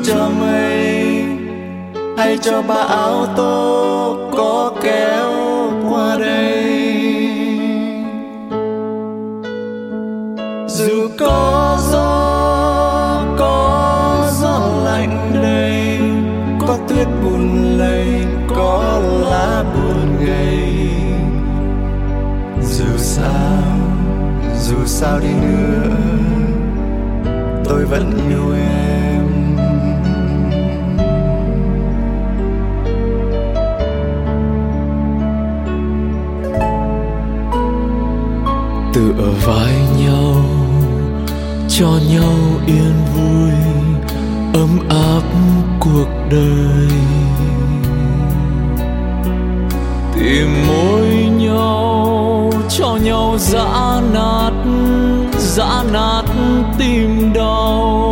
cho mây hay cho bão tố có kéo qua đây. Dù có gió lạnh đầy, có tuyết bùn lầy, có lá buồn gầy. Dù sao đi nữa, tôi vẫn yêu em. Tựa vai nhau, cho nhau yên vui, ấm áp cuộc đời. Tìm môi nhau, cho nhau giã nát tim đau.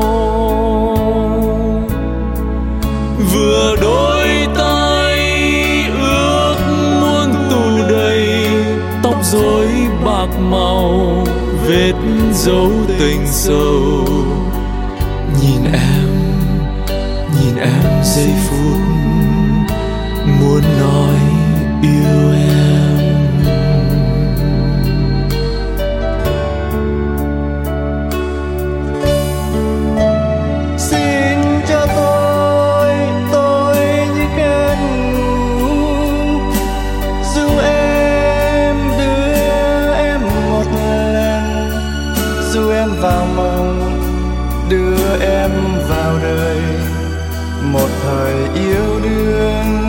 Vừa đôi tay ước muốn tù đầy, tóc rối bạc màu, vết dấu tình sâu. Nhìn em giây phút muốn nói yêu em. Xin cho tôi như cơn ngủ, dù em đưa em một lần, dù em vào mộng đưa em vào đời, một thời yêu đương.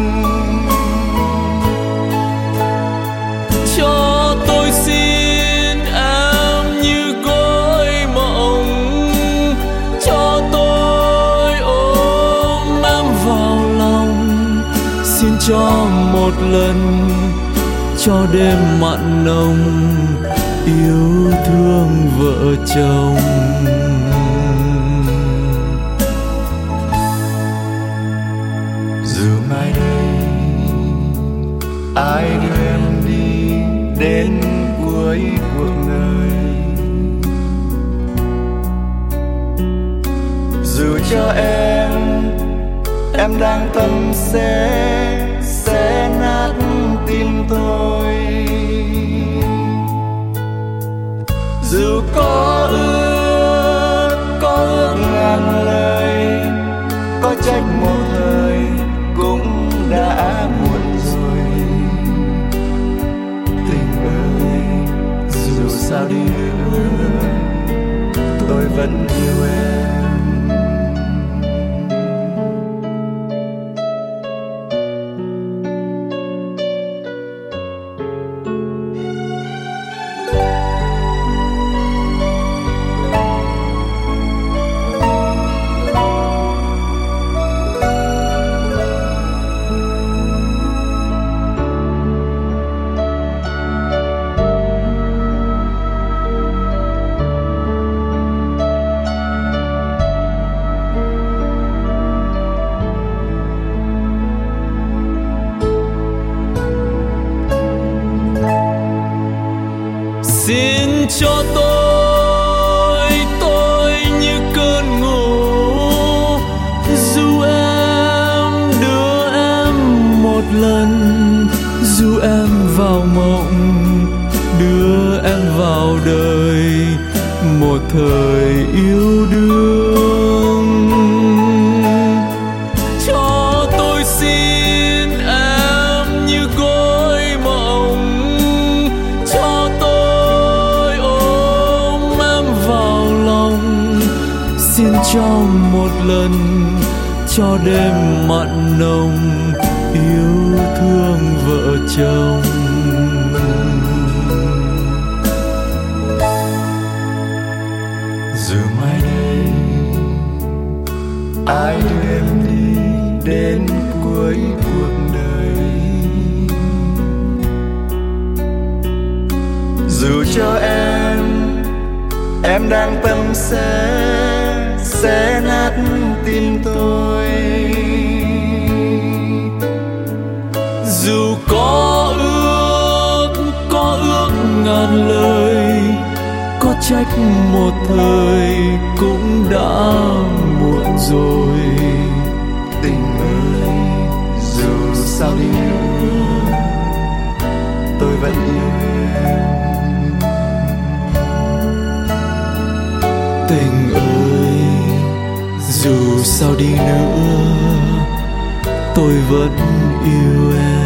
Cho tôi xin em như cõi mộng, cho tôi ôm em vào lòng. Xin cho một lần, cho đêm mặn nồng, yêu thương vợ chồng. Dù mai đây ai đưa em đi đến cuối cuộc đời, dù cho em đang tâm sẽ nát tim tôi. Dù có ước ngàn lời, có trách một thời cũng đã muộn rồi. Tình ơi, dù sao đi nữa, tôi vẫn yêu em. Xin cho tôi như cơn ngủ, dù em đưa em một lần, dù em vào mộng đưa em vào đời, một thời yêu đương. Cho tôi xin em như cõi mộng, cho tôi ôm em vào lòng. Xin cho một lần, cho đêm mặn nồng, yêu thương vợ chồng. Dù mai đây ai đưa em đi đến cuối cuộc đời, dù cho em đang tâm sẽ nát tim tôi. Dù có ước ngàn lời, có trách một thời cũng đã muộn rồi. Tình ơi, dù sao đi nữa tôi vẫn yêu em. Tình ơi, dù sao đi nữa tôi vẫn yêu em.